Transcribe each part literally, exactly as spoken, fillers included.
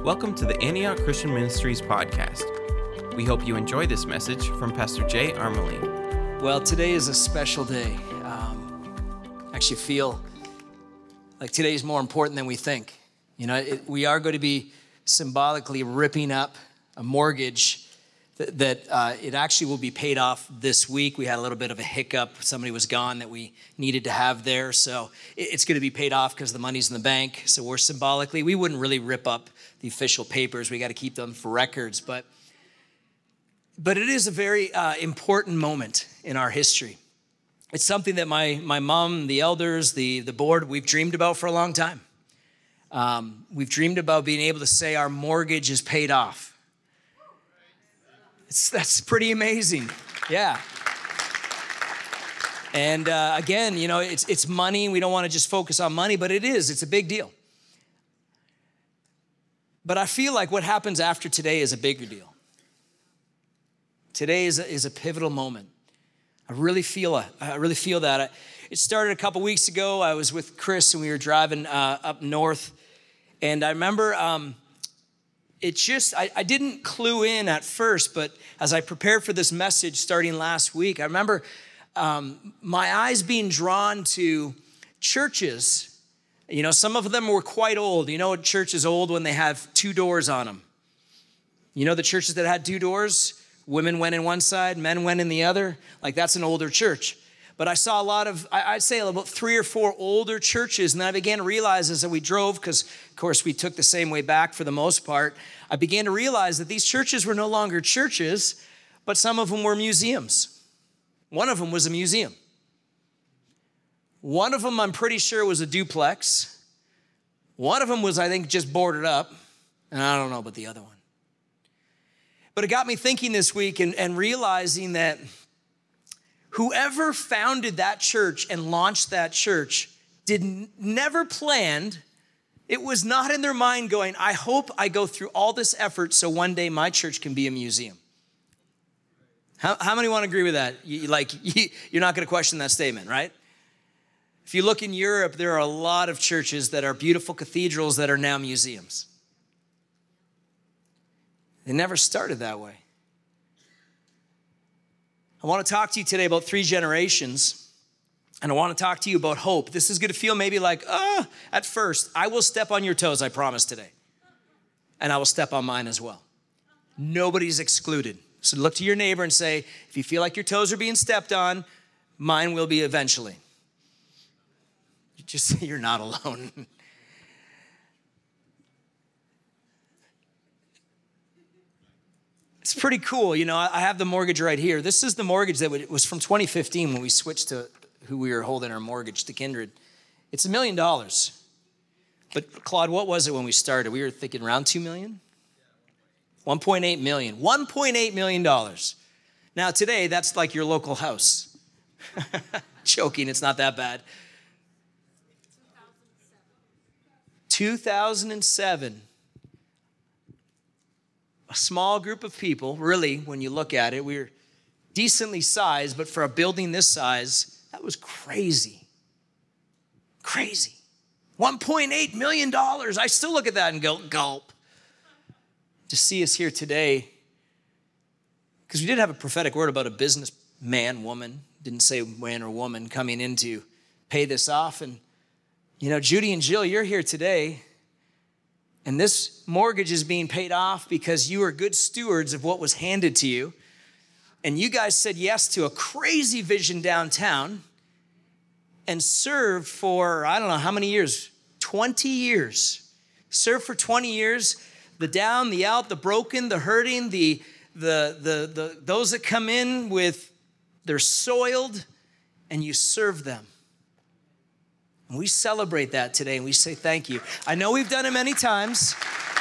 Welcome to the Antioch Christian Ministries podcast. We hope you enjoy this message from Pastor Jay Armeling. Well, today is a special day. Um, I actually feel like today is more important than we think. You know, it, we are going to be symbolically ripping up a mortgage that, that uh, it actually will be paid off this week. We had a little bit of a hiccup. Somebody was gone that we needed to have there. So it, it's going to be paid off because the money's in the bank. So we're symbolically, we wouldn't really rip up the official papers. We got to keep them for records. But, but it is a very uh, important moment in our history. It's something that my, my mom, the elders, the, the board, we've dreamed about for a long time. Um, we've dreamed about being able to say our mortgage is paid off. It's, that's pretty amazing. Yeah. And uh, again, you know, it's it's money. We don't want to just focus on money, but it is. It's a big deal. But I feel like what happens after today is a bigger deal. Today is a, is a pivotal moment. I really feel a, I really feel that. I, it started a couple weeks ago. I was with Chris and we were driving uh, up north, and I remember. Um, It just, I, I didn't clue in at first, but as I prepared for this message starting last week, I remember um, my eyes being drawn to churches. You know, some of them were quite old. You know, a church is old when they have two doors on them. You know, the churches that had two doors, women went in one side, men went in the other. Like, that's an older church. But I saw a lot of, I'd say about three or four older churches, and then I began to realize as we drove, because of course we took the same way back for the most part, I began to realize that these churches were no longer churches, but some of them were museums. One of them was a museum. One of them, I'm pretty sure, was a duplex. One of them was, I think, just boarded up, and I don't know about the other one. But it got me thinking this week and, and realizing that whoever founded that church and launched that church did never planned, it was not in their mind going, I hope I go through all this effort so one day my church can be a museum. How, how many want to agree with that? You, like, you, you're not going to question that statement, right? If you look in Europe, there are a lot of churches that are beautiful cathedrals that are now museums. They never started that way. I want to talk to you today about three generations, and I want to talk to you about hope. This is going to feel maybe like, ah, at first. I will step on your toes, I promise today. And I will step on mine as well. Nobody's excluded. So look to your neighbor and say, if you feel like your toes are being stepped on, mine will be eventually. You just, you're not alone. It's pretty cool. You know, I have the mortgage right here. This is the mortgage that was from twenty fifteen when we switched to who we were holding our mortgage to Kindred. It's a million dollars. But Claude, what was it when we started? We were thinking around two million? one point eight million. one point eight million dollars. Now today, that's like your local house. Joking, it's not that bad. two thousand seven. A small group of people, really, when you look at it, we were decently sized, but for a building this size, that was crazy. Crazy. one point eight million dollars. I still look at that and go, gulp. To see us here today, because we did have a prophetic word about a businessman, woman, didn't say man or woman, coming in to pay this off. And, you know, Judy and Jill, you're here today. And this mortgage is being paid off because you are good stewards of what was handed to you. And you guys said yes to a crazy vision downtown and served for, I don't know how many years, twenty years. Served for twenty years, the down, the out, the broken, the hurting, the, the, the, the those that come in with, they're soiled, and you serve them. And we celebrate that today, and we say thank you. I know we've done it many times.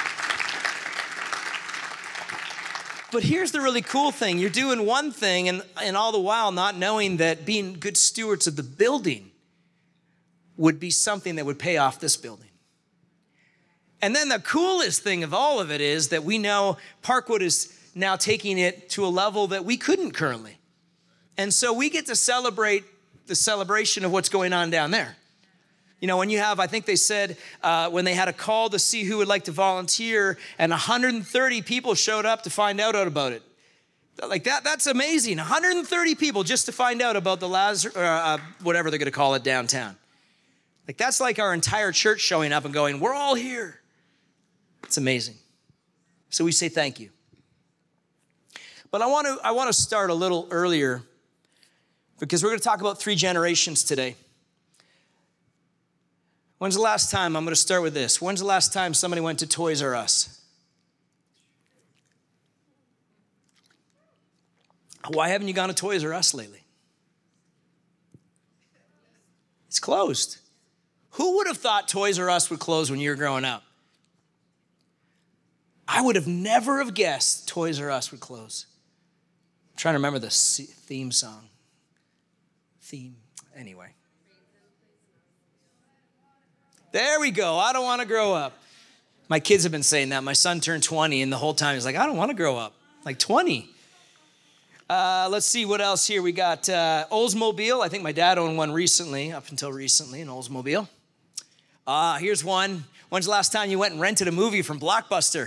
But here's the really cool thing. You're doing one thing, and, and all the while not knowing that being good stewards of the building would be something that would pay off this building. And then the coolest thing of all of it is that we know Parkwood is now taking it to a level that we couldn't currently. And so we get to celebrate the celebration of what's going on down there. You know, when you have, I think they said, uh, when they had a call to see who would like to volunteer, and one hundred thirty people showed up to find out about it. Like that, that's amazing. one hundred thirty people just to find out about the Lazarus, uh, whatever they're going to call it downtown. Like that's like our entire church showing up and going, we're all here. It's amazing. So we say thank you. But I want to, I want to start a little earlier because we're going to talk about three generations today. When's the last time, I'm going to start with this. When's the last time somebody went to Toys R Us? Why haven't you gone to Toys R Us lately? It's closed. Who would have thought Toys R Us would close when you were growing up? I would have never have guessed Toys R Us would close. I'm trying to remember the theme song. Theme, anyway. There we go. I don't want to grow up. My kids have been saying that. My son turned twenty, and the whole time he's like, I don't want to grow up. Like twenty. Uh, let's see what else here. We got uh, Oldsmobile. I think my dad owned one recently, up until recently, an Oldsmobile. Uh, here's one. When's the last time you went and rented a movie from Blockbuster?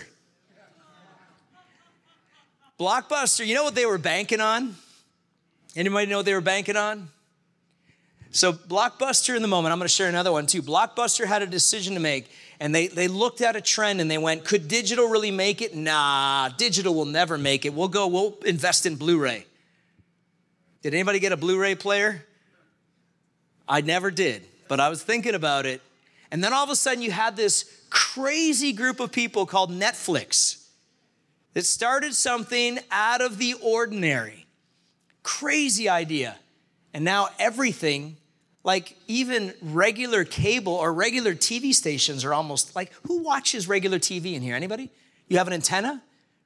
Blockbuster, you know what they were banking on? Anybody know what they were banking on? So Blockbuster in the moment, I'm going to share another one too. Blockbuster had a decision to make, and they, they looked at a trend and they went, could digital really make it? Nah, digital will never make it. We'll go, we'll invest in Blu-ray. Did anybody get a Blu-ray player? I never did, but I was thinking about it. And then all of a sudden you had this crazy group of people called Netflix that started something out of the ordinary. Crazy idea. And now everything, like even regular cable or regular T V stations are almost like, who watches regular T V in here? Anybody? You have an antenna?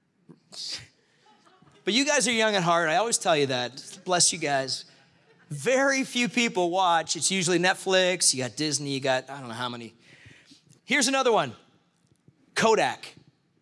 But you guys are young at heart. I always tell you that. Bless you guys. Very few people watch. It's usually Netflix. You got Disney. You got, I don't know how many. Here's another one. Kodak.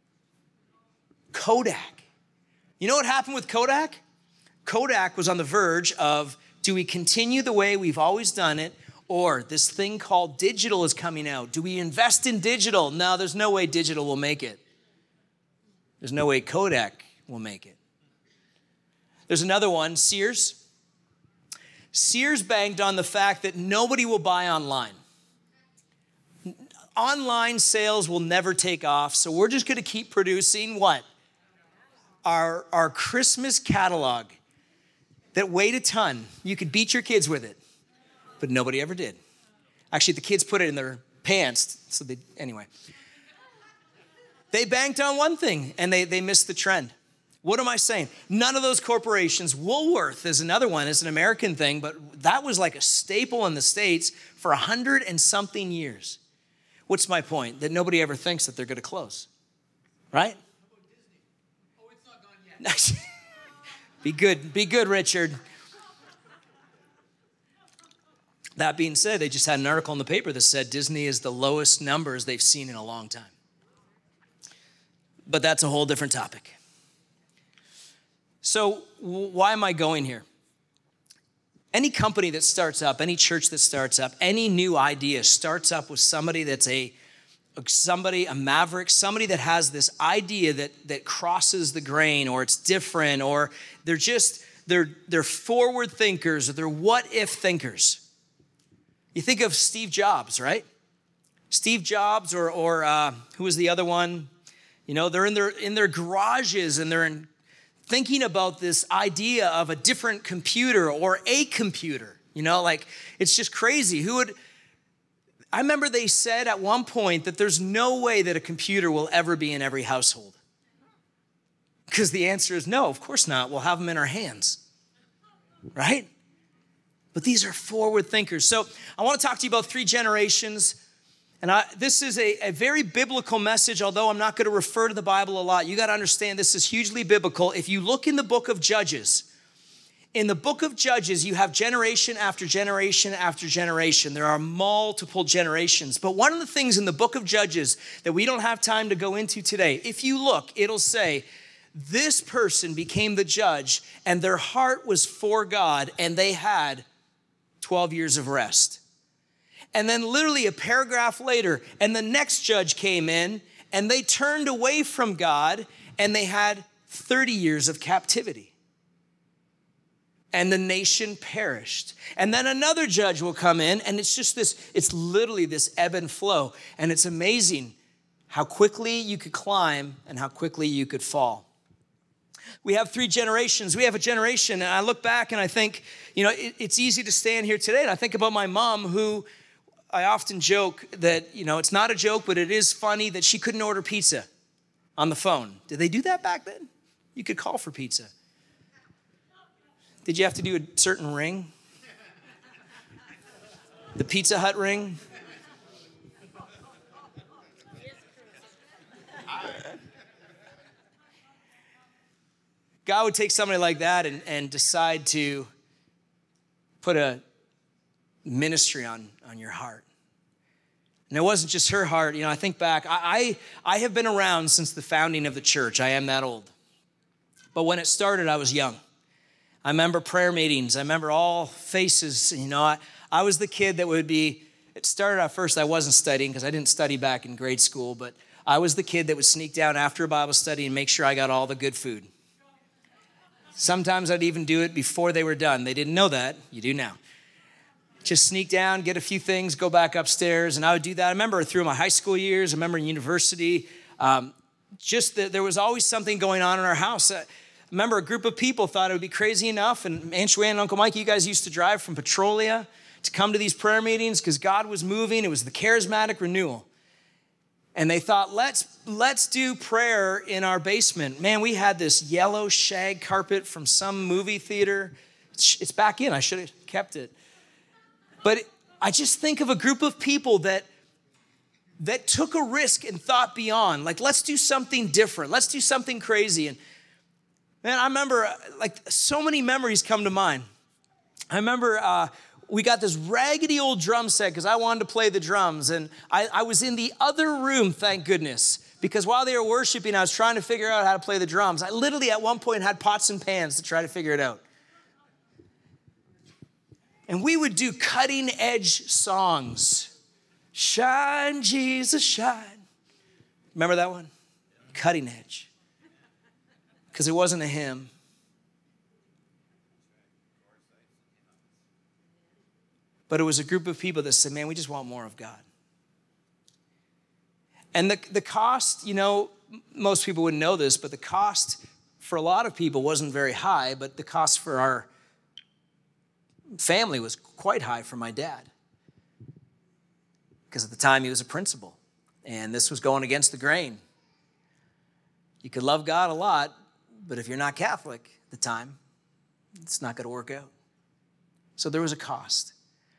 Kodak. You know what happened with Kodak? Kodak was on the verge of, do we continue the way we've always done it, or this thing called digital is coming out? Do we invest in digital? No, there's no way digital will make it. There's no way Kodak will make it. There's another one, Sears. Sears banked on the fact that nobody will buy online. Online sales will never take off, so we're just going to keep producing what? Our, our Christmas catalog that weighed a ton. You could beat your kids with it, but nobody ever did. Actually, the kids put it in their pants, so they, anyway. They banked on one thing, and they, they missed the trend. What am I saying? None of those corporations, Woolworth is another one, it's an American thing, but that was like a staple in the States for a hundred and something years. What's my point? That nobody ever thinks that they're going to close, right? Oh, it's not gone yet. Be good, be good, Richard. That being said, they just had an article in the paper that said Disney is the lowest numbers they've seen in a long time. But that's a whole different topic. So why am I going here? Any company that starts up, any church that starts up, any new idea starts up with somebody that's a somebody, a maverick, somebody that has this idea that, that crosses the grain, or it's different, or they're just, they're, they're forward thinkers, or they're what if thinkers. You think of Steve Jobs, right? Steve Jobs, or, or uh, who was the other one? You know, they're in their, in their garages and they're in, thinking about this idea of a different computer or a computer. You know, like, it's just crazy. Who would, I remember they said at one point that there's no way that a computer will ever be in every household. Because the answer is no, of course not. We'll have them in our hands, right? But these are forward thinkers. So I want to talk to you about three generations. And I, this is a, a very biblical message, although I'm not going to refer to the Bible a lot. You got to understand this is hugely biblical. If you look in the book of Judges, in the book of Judges, you have generation after generation after generation. There are multiple generations. But one of the things in the book of Judges that we don't have time to go into today, if you look, it'll say, this person became the judge and their heart was for God and they had twelve years of rest. And then literally a paragraph later, and the next judge came in, and they turned away from God, and they had thirty years of captivity. And the nation perished. And then another judge will come in, and it's just this, it's literally this ebb and flow. And it's amazing how quickly you could climb and how quickly you could fall. We have three generations. We have a generation, and I look back and I think, you know, it, it's easy to stand here today, and I think about my mom, who I often joke that, you know, it's not a joke, but it is funny that she couldn't order pizza on the phone. Did they do that back then? You could call for pizza. Did you have to do a certain ring? The Pizza Hut ring? God would take somebody like that and, and decide to put a ministry on, on your heart. And it wasn't just her heart. You know, I think back, I, I, I have been around since the founding of the church. I am that old. But when it started, I was young. I remember prayer meetings. I remember all faces. You know, I, I was the kid that would be, it started out first, I wasn't studying because I didn't study back in grade school, but I was the kid that would sneak down after a Bible study and make sure I got all the good food. Sometimes I'd even do it before they were done. They didn't know that. You do now. Just sneak down, get a few things, go back upstairs, and I would do that. I remember through my high school years, I remember in university, um, just that there was always something going on in our house. I remember a group of people thought it would be crazy enough, and Aunt Joanne and Uncle Mike, you guys used to drive from Petrolia to come to these prayer meetings because God was moving. It was the charismatic renewal. And they thought, let's let's do prayer in our basement. Man, we had this yellow shag carpet from some movie theater. It's, it's back in. I should have kept it. But it, I just think of a group of people that, that took a risk and thought beyond. Like, let's do something different. Let's do something crazy. And man, I remember, like, so many memories come to mind. I remember uh, we got this raggedy old drum set because I wanted to play the drums. And I, I was in the other room, thank goodness, because while they were worshiping, I was trying to figure out how to play the drums. I literally at one point had pots and pans to try to figure it out. And we would do cutting edge songs. Shine, Jesus, shine. Remember that one? Cutting edge. Because it wasn't a hymn. But it was a group of people that said, man, we just want more of God. And the, the cost, you know, most people wouldn't know this, but the cost for a lot of people wasn't very high, but the cost for our family was quite high for my dad. Because at the time he was a principal, and this was going against the grain. You could love God a lot, but if you're not Catholic at the time, it's not going to work out. So there was a cost.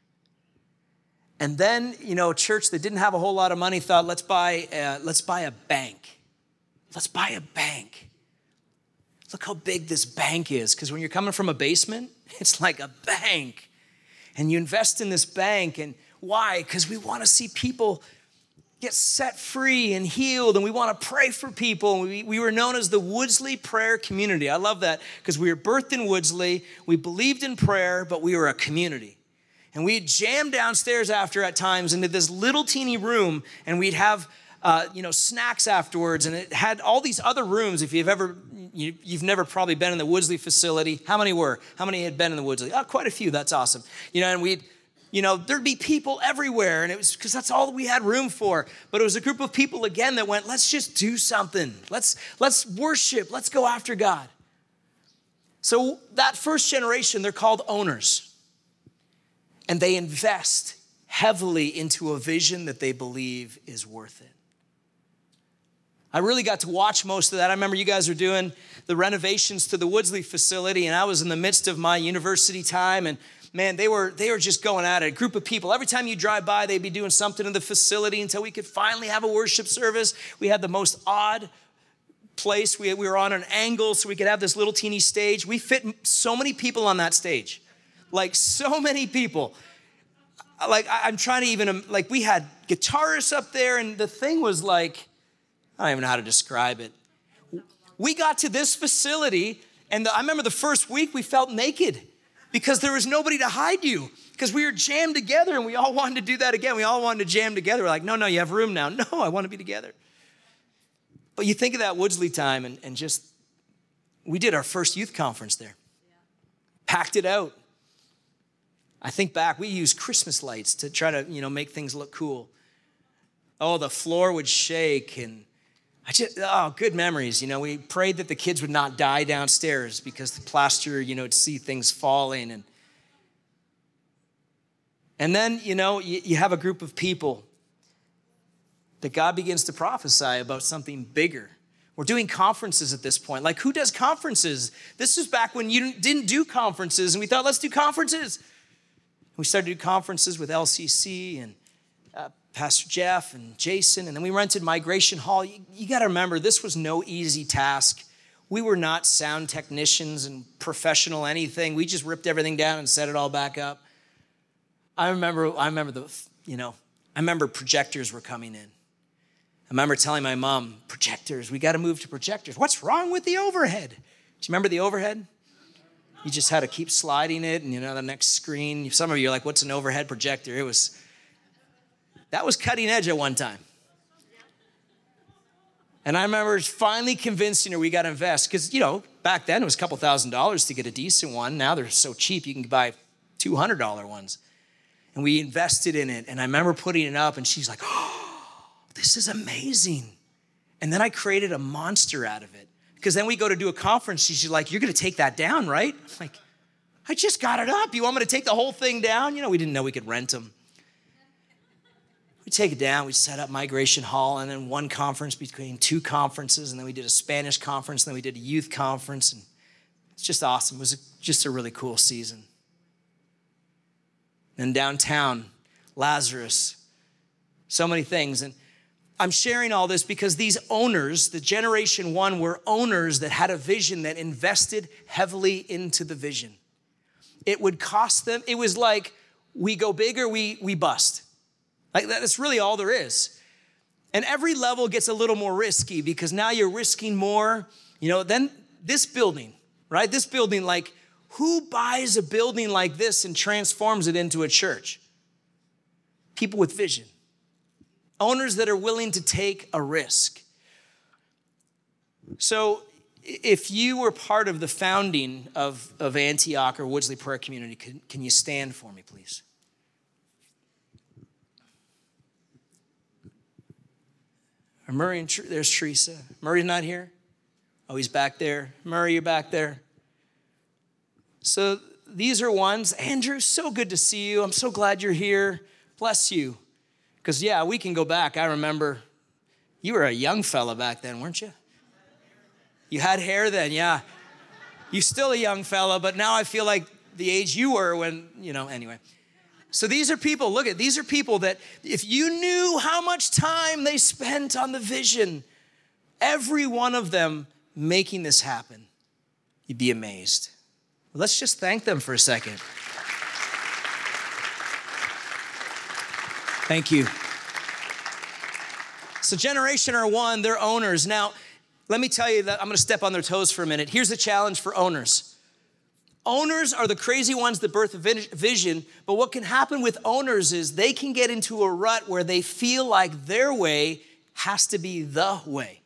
And then, you know, a church that didn't have a whole lot of money thought, let's buy, uh, let's buy a bank. Let's buy a bank. Look how big this bank is. Because when you're coming from a basement, it's like a bank. And you invest in this bank. And why? Because we want to see people get set free and healed. And we want to pray for people. We, we were known as the Woodsley Prayer Community. I love that because we were birthed in Woodsley. We believed in prayer, but we were a community. And we'd jam downstairs after at times into this little teeny room, and we'd have, uh, you know, snacks afterwards. And it had all these other rooms. If you've ever, you, you've never probably been in the Woodsley facility. How many were? How many had been in the Woodsley? Oh, quite a few. That's awesome. You know, and we'd, you know, there'd be people everywhere, and it was because that's all we had room for. But it was a group of people again that went, let's just do something. Let's let's worship. Let's go after God. So that first generation, they're called owners. And they invest heavily into a vision that they believe is worth it. I really got to watch most of that. I remember you guys were doing the renovations to the Woodsley facility, and I was in the midst of my university time, and man, they were they were just going at it. A group of people. Every time you drive by, they'd be doing something in the facility until we could finally have a worship service. We had the most odd place. We, we were on an angle so we could have this little teeny stage. We fit so many people on that stage. Like so many people. Like I'm trying to even, like we had guitarists up there, and the thing was like, I don't even know how to describe it. We got to this facility, and the, I remember the first week we felt naked because there was nobody to hide you, because we were jammed together and we all wanted to do that again. We all wanted to jam together. We're like, no, no, you have room now. No, I want to be together. But you think of that Woodsley time and, and just, we did our first youth conference there. Yeah. Packed it out. I think back, we used Christmas lights to try to, you know, make things look cool. Oh, the floor would shake, and I just, oh, good memories. You know, we prayed that the kids would not die downstairs because the plaster, you know, would see things falling. And, and then, you know, you, you have a group of people that God begins to prophesy about something bigger. We're doing conferences at this point. Like, who does conferences? This is back when you didn't do conferences, and we thought, let's do conferences. We started to do conferences with L C C and uh, Pastor Jeff and Jason, and then we rented Migration Hall. You, you got to remember, this was no easy task. We were not sound technicians and professional anything. We just ripped everything down and set it all back up. I remember, I remember the, you know, I remember projectors were coming in. I remember telling my mom, projectors, we got to move to projectors. What's wrong with the overhead? Do you remember the overhead? You just had to keep sliding it, and you know, the next screen. Some of you are like, what's an overhead projector? It was, that was cutting edge at one time. And I remember finally convincing her we got to invest, because, you know, back then it was a couple thousand dollars to get a decent one. Now they're so cheap, you can buy two hundred dollars ones. And we invested in it, and I remember putting it up, and she's like, oh, this is amazing. And then I created a monster out of it. Because then we go to do a conference, she's like, you're going to take that down, right? I'm like, I just got it up. You want me to take the whole thing down? You know, we didn't know we could rent them. We take it down, we set up Migration Hall, and then one conference between two conferences, and then we did a Spanish conference, and then we did a youth conference, and it's just awesome. It was just a really cool season. And downtown, Lazarus, so many things. And I'm sharing all this because these owners, the generation one, were owners that had a vision that invested heavily into the vision. It would cost them. It was like, we go big or we, we bust. Like, that's really all there is. And every level gets a little more risky because now you're risking more. You know, then this building, right? This building, like, who buys a building like this and transforms it into a church? People with vision. Owners that are willing to take a risk. So if you were part of the founding of, of Antioch or Woodsley Prayer Community, can, can you stand for me, please? Or Murray, and there's Teresa. Murray's not here? Oh, he's back there. Murray, you're back there. So these are ones. Andrew, so good to see you. I'm so glad you're here. Bless you. Because, yeah, we can go back. I remember you were a young fella back then, weren't you? You had hair then, yeah. You're still a young fella, but now I feel like the age you were when, you know, anyway. So these are people, look at, these are people that if you knew how much time they spent on the vision, every one of them making this happen, you'd be amazed. Let's just thank them for a second. Thank you. So Generation R one, they're owners. Now, let me tell you that I'm going to step on their toes for a minute. Here's the challenge for owners. Owners are the crazy ones that birth a vision, but what can happen with owners is they can get into a rut where they feel like their way has to be the way.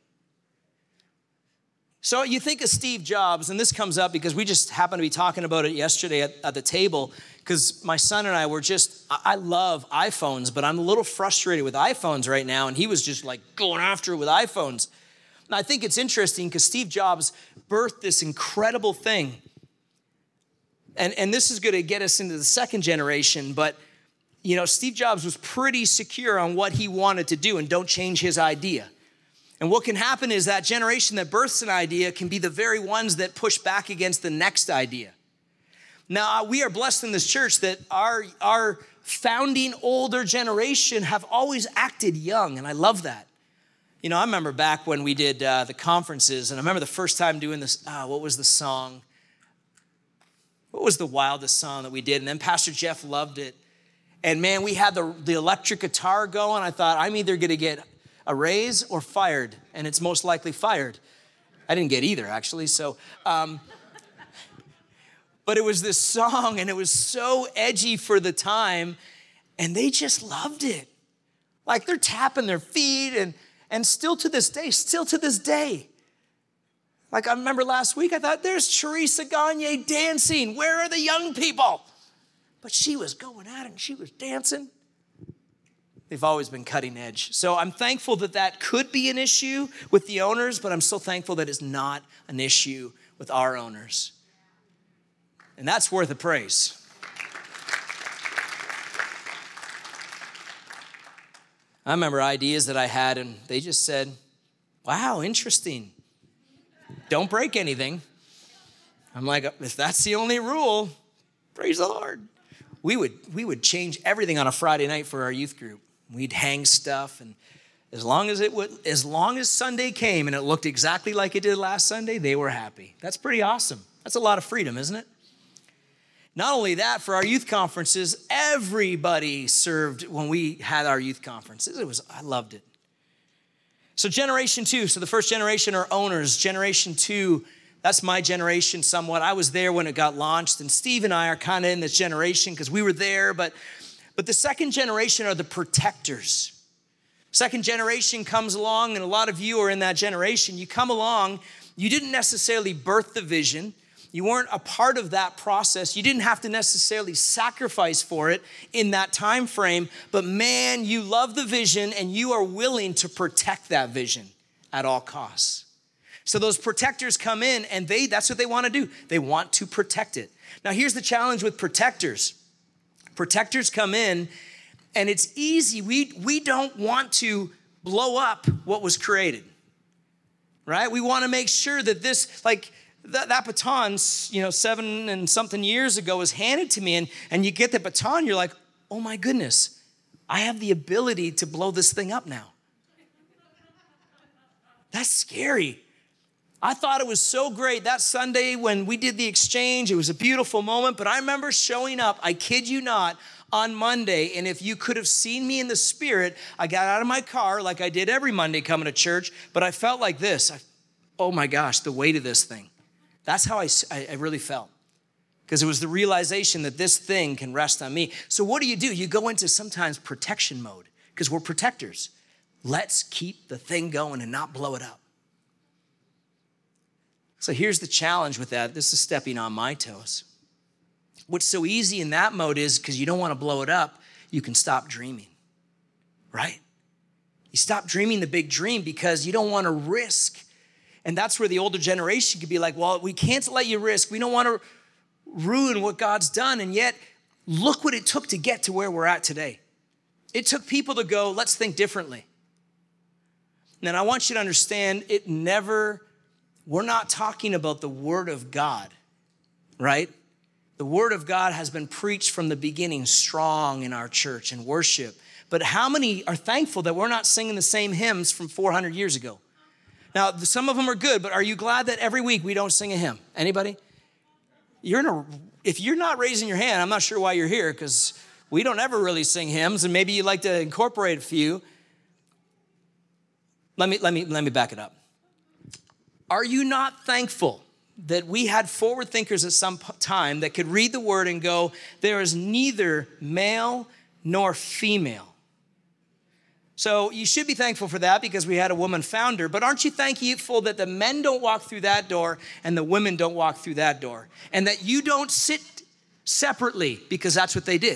So you think of Steve Jobs, and this comes up because we just happened to be talking about it yesterday at, at the table, because my son and I were just, I love iPhones, but I'm a little frustrated with iPhones right now, and he was just like going after it with iPhones. And I think it's interesting because Steve Jobs birthed this incredible thing. And, and this is going to get us into the second generation, but you know, Steve Jobs was pretty secure on what he wanted to do and don't change his idea. And what can happen is that generation that births an idea can be the very ones that push back against the next idea. Now, we are blessed in this church that our, our founding older generation have always acted young, and I love that. You know, I remember back when we did uh, the conferences, and I remember the first time doing this, uh, what was the song? What was the wildest song that we did? And then Pastor Jeff loved it. And man, we had the, the electric guitar going. I thought, I'm either going to get a raise or fired, and it's most likely fired. I didn't get either, actually. So, um, but it was this song and it was so edgy for the time and they just loved it. Like they're tapping their feet and, and still to this day, still to this day. Like I remember last week, I thought, there's Teresa Gagne dancing. Where are the young people? But she was going at it and she was dancing. They've always been cutting edge. So I'm thankful that that could be an issue with the owners, but I'm so thankful that it's not an issue with our owners. And that's worth a praise. I remember ideas that I had and they just said, wow, interesting. Don't break anything. I'm like, if that's the only rule, praise the Lord. We would, we would change everything on a Friday night for our youth group. We'd hang stuff, and as long as it would, as long as Sunday came and it looked exactly like it did last Sunday, they were happy. That's pretty awesome. That's a lot of freedom, isn't it? Not only that, for our youth conferences, everybody served when we had our youth conferences. It was, I loved it. So generation two, so the first generation are owners. Generation two, that's my generation somewhat. I was there when it got launched, and Steve and I are kind of in this generation because we were there, but, but the second generation are the protectors. Second generation comes along, and a lot of you are in that generation. You come along, you didn't necessarily birth the vision. You weren't a part of that process. You didn't have to necessarily sacrifice for it in that time frame, but man, you love the vision and you are willing to protect that vision at all costs. So those protectors come in and they that's what they want to do. They want to protect it. Now here's the challenge with protectors. Protectors come in and it's easy. We, we don't want to blow up what was created, right? We want to make sure that this, like, That, that baton, you know, seven and something years ago was handed to me, and, and you get the baton, you're like, oh my goodness, I have the ability to blow this thing up now. That's scary. I thought it was so great that Sunday when we did the exchange. It was a beautiful moment, but I remember showing up, I kid you not, on Monday, and if you could have seen me in the spirit, I got out of my car like I did every Monday coming to church, but I felt like this. I, oh my gosh, the weight of this thing. That's how I, I really felt, because it was the realization that this thing can rest on me. So what do you do? You go into sometimes protection mode because we're protectors. Let's keep the thing going and not blow it up. So here's the challenge with that. This is stepping on my toes. What's so easy in that mode is because you don't want to blow it up, you can stop dreaming, right? You stop dreaming the big dream because you don't want to risk. And that's where the older generation could be like, well, we can't let you risk. We don't want to ruin what God's done. And yet, look what it took to get to where we're at today. It took people to go, let's think differently. And I want you to understand, it never, we're not talking about the Word of God, right? The Word of God has been preached from the beginning strong in our church and worship. But how many are thankful that we're not singing the same hymns from four hundred years ago? Now, some of them are good, but are you glad that every week we don't sing a hymn? Anybody? You're in a, if you're not raising your hand, I'm not sure why you're here, because we don't ever really sing hymns, and maybe you'd like to incorporate a few. Let me, let me, let me back it up. Are you not thankful that we had forward thinkers at some time that could read the word and go, there is neither male nor female? So you should be thankful for that because we had a woman founder, but aren't you thankful that the men don't walk through that door and the women don't walk through that door, and that you don't sit separately because that's what they did?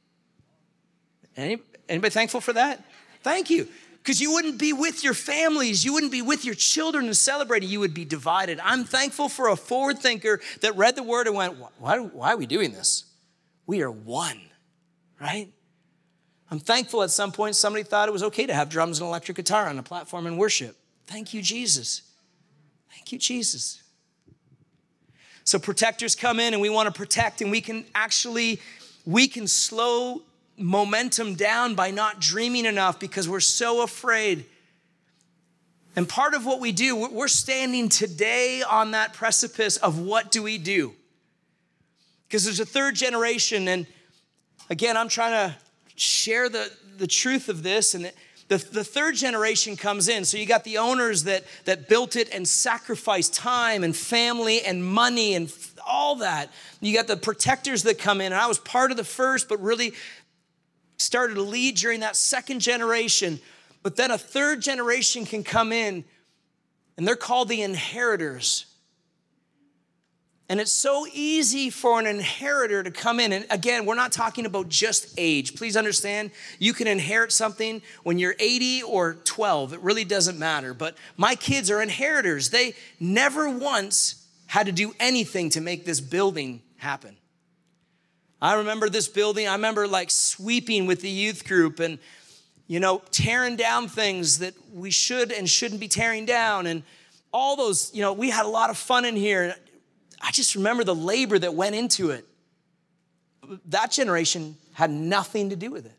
Any, anybody thankful for that? Thank you. Because you wouldn't be with your families, you wouldn't be with your children and celebrating, you would be divided. I'm thankful for a forward thinker that read the word and went, why, why are we doing this? We are one, right? I'm thankful at some point somebody thought it was okay to have drums and electric guitar on a platform in worship. Thank you, Jesus. Thank you, Jesus. So protectors come in and we want to protect, and we can actually, we can slow momentum down by not dreaming enough because we're so afraid. And part of what we do, we're standing today on that precipice of what do we do? Because there's a third generation, and again, I'm trying to share the, the truth of this, and the, the third generation comes in. So you got the owners that, that built it and sacrificed time and family and money and all that. You got the protectors that come in, and I was part of the first, but really started to lead during that second generation. But then a third generation can come in, and they're called the inheritors. And it's so easy for an inheritor to come in. And again, we're not talking about just age. Please understand, you can inherit something when you're eighty or twelve. It really doesn't matter. But my kids are inheritors. They never once had to do anything to make this building happen. I remember this building. I remember like sweeping with the youth group and, you know, tearing down things that we should and shouldn't be tearing down. And all those, you know, we had a lot of fun in here. I just remember the labor that went into it. That generation had nothing to do with it.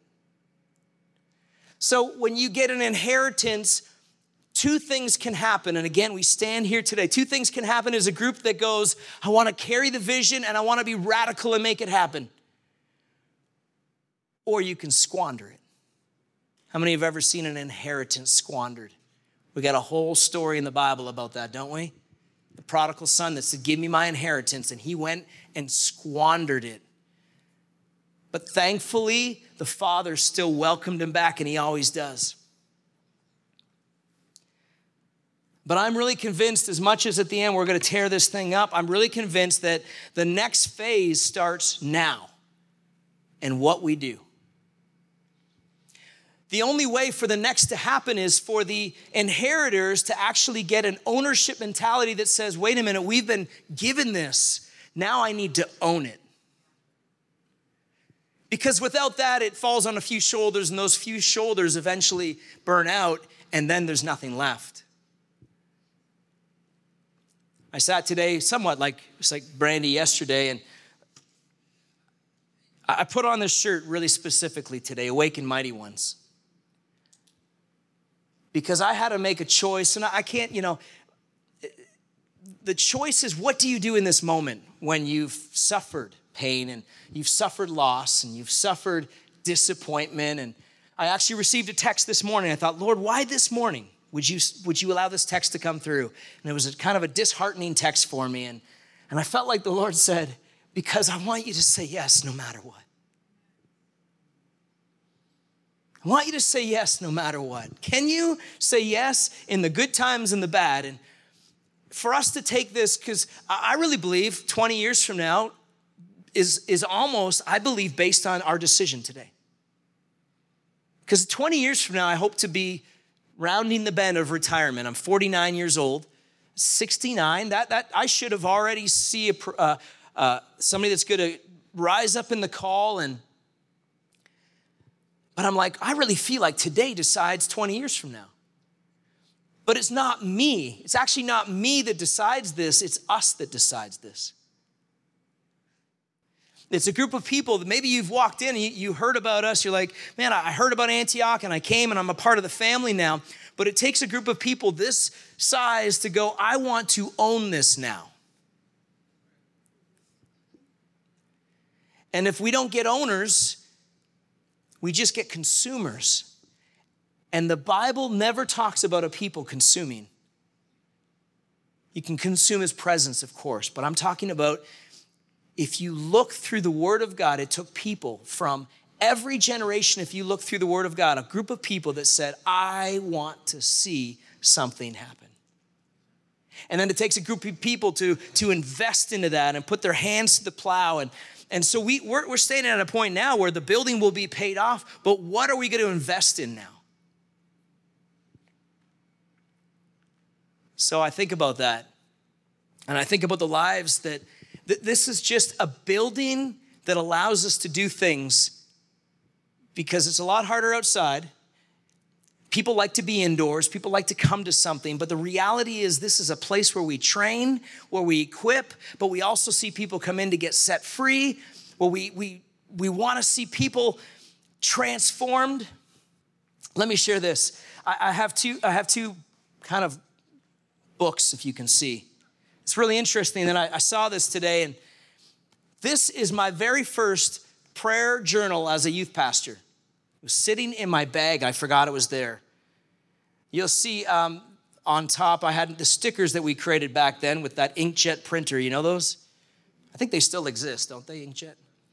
So when you get an inheritance, two things can happen. And again, we stand here today. Two things can happen as a group that goes, I want to carry the vision and I want to be radical and make it happen. Or you can squander it. How many have ever seen an inheritance squandered? We got a whole story in the Bible about that, don't we? The prodigal son that said, give me my inheritance. And he went and squandered it. But thankfully, the father still welcomed him back, and he always does. But I'm really convinced, as much as at the end we're going to tear this thing up, I'm really convinced that the next phase starts now and what we do. The only way for the next to happen is for the inheritors to actually get an ownership mentality that says, wait a minute, we've been given this. Now I need to own it. Because without that, it falls on a few shoulders, and those few shoulders eventually burn out, and then there's nothing left. I sat today somewhat like, it's like Brandy yesterday, and I put on this shirt really specifically today, Awaken Mighty Ones. Because I had to make a choice, and I can't, you know, the choice is, what do you do in this moment when you've suffered pain and you've suffered loss and you've suffered disappointment? And I actually received a text this morning. I thought, Lord, why this morning would you would you allow this text to come through? And it was a kind of a disheartening text for me. And, and I felt like the Lord said, because I want you to say yes no matter what. I want you to say yes no matter what. Can you say yes in the good times and the bad? And for us to take this, because I really believe twenty years from now is, is almost, I believe, based on our decision today. Because twenty years from now, I hope to be rounding the bend of retirement. I'm forty-nine years old, sixty-nine. That, that I should have already see a, uh, uh, somebody that's going to rise up in the call. And But I'm like, I really feel like today decides twenty years from now. But it's not me. It's actually not me that decides this. It's us that decides this. It's a group of people that maybe you've walked in and you, you heard about us. You're like, man, I heard about Antioch and I came and I'm a part of the family now. But it takes a group of people this size to go, I want to own this now. And if we don't get owners, we just get consumers. And the Bible never talks about a people consuming. You can consume his presence, of course, but I'm talking about, if you look through the Word of God, it took people from every generation, if you look through the Word of God, a group of people that said, I want to see something happen. And then it takes a group of people to, to invest into that and put their hands to the plow. And, and so we, we're, we're standing at a point now where the building will be paid off, but what are we going to invest in now? So I think about that, and I think about the lives that, that this is just a building that allows us to do things, because it's a lot harder outside. People like to be indoors. People like to come to something, but the reality is this is a place where we train, where we equip, but we also see people come in to get set free, where we, we, we want to see people transformed. Let me share this. I, I have two, I have two kind of books, if you can see. It's really interesting that I, I saw this today, and this is my very first prayer journal as a youth pastor. It was sitting in my bag. I forgot it was there. You'll see um, on top, I had the stickers that we created back then with that inkjet printer. You know those? I think they still exist, don't they, Inkjet?